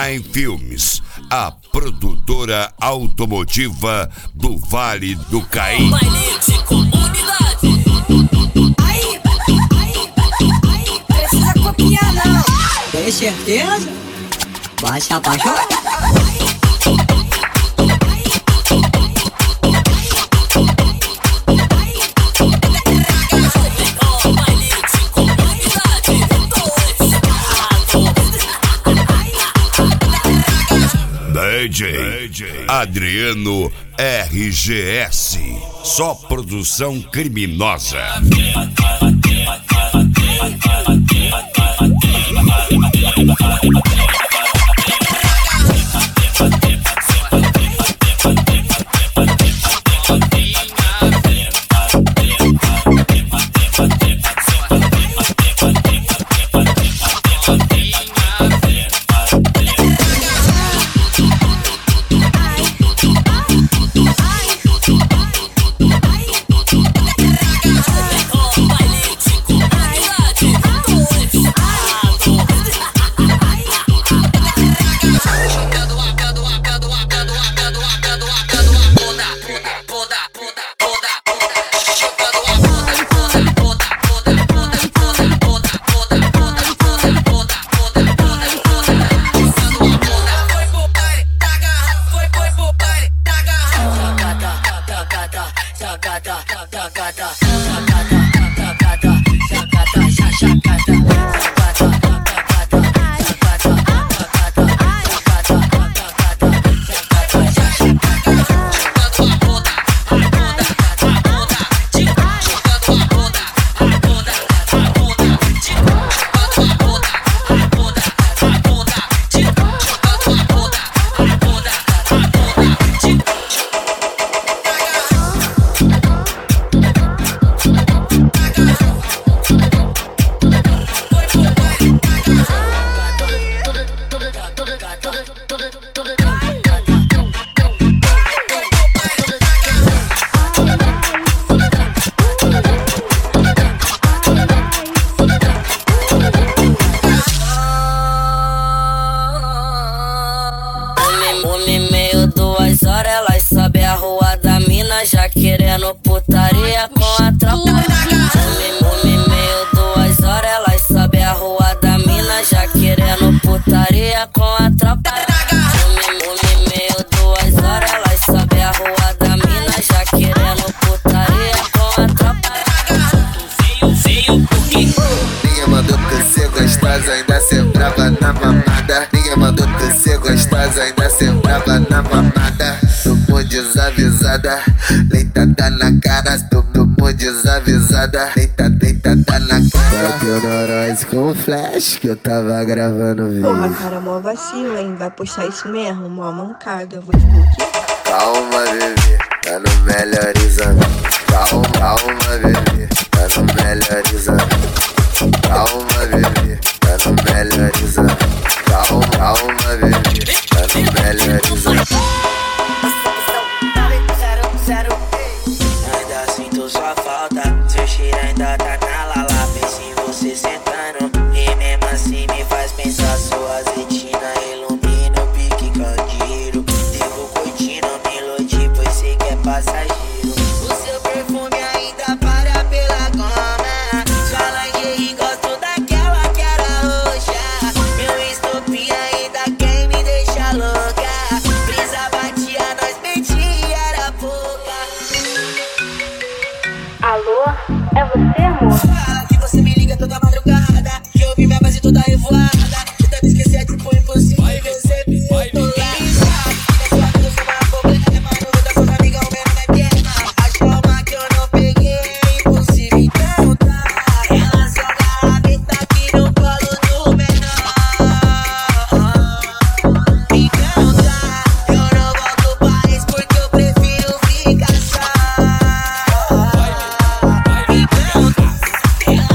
Online Filmes, a produtora automotiva do Vale do Caí. Baile de comunidade. Aí, precisa copiar não. Tem certeza? Baixa, baixa. DJ Adriano RGS, só produção criminosa. Elas sabem a rua da mina, já querendo putaria com a tropa. Meio 2 horas, elas sabem a rua da mina, já querendo putaria com a tropa. Meio 2 horas, elas sabem a rua da mina, já querendo putaria com a tropa. Veio porque ninguém mandou tu ser gostosa, ainda ser brava na mamada. Ninguém mandou tu ser gostosa, ainda ser brava na mamada. Tomou desavisada, leitada na cara. Tomou desavisada, leitada na cara. Bateu no Royce com flash que eu tava gravando vídeo. Porra, cara, mó vacilo, hein? Vai postar isso mesmo, mó mancada, vou te bloquear. Calma, bebê, tá no melhor exame. Calma, bebê, tá no melhor exame. Calma, bebê, tá no melhor exame. Calma, bebê, tá no melhor exame. Ainda sinto sua falta, seu cheiro ainda tá na lala. Penso em você sentando, e mesmo assim me faz pensar. Sua retina ilumina o pique candeeiro. Devo curtindo melodia, pois sei que é passageiro. O seu perfume ainda para pela cama. Sua lingerie gosto daquela que era roxa. Meu estopim ainda quem me deixa louca. Brisa batia, nós mentia, era pouca. Alô? É você, amor? Fala que você me liga toda madrugada, que eu vi minha base toda revoada. Que deve esquecer, tipo, impossível. Você me tolar. Sua vida, eu sou mais problema. No da sua amiga, o mesmo na guerra. As formas que eu não peguei, é impossível. Então tá, ela joga a meta aqui no colo do menor. Então tá, eu não volto pro país porque eu prefiro ficar só. Então tá, ela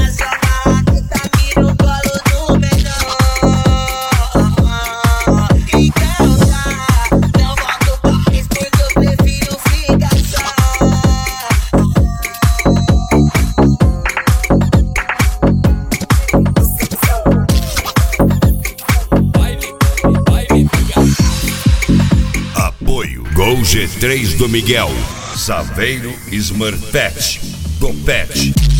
Alô G3 do Miguel, Saveiro Smurfette, do Pet.